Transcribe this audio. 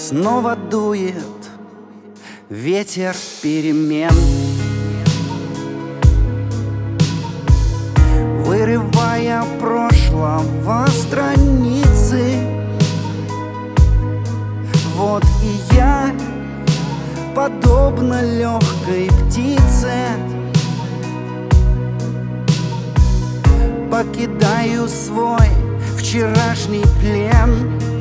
Снова дует ветер перемен, вырывая прошлого страницы. Вот и я, подобно легкой птице, покидаю свой вчерашний плен.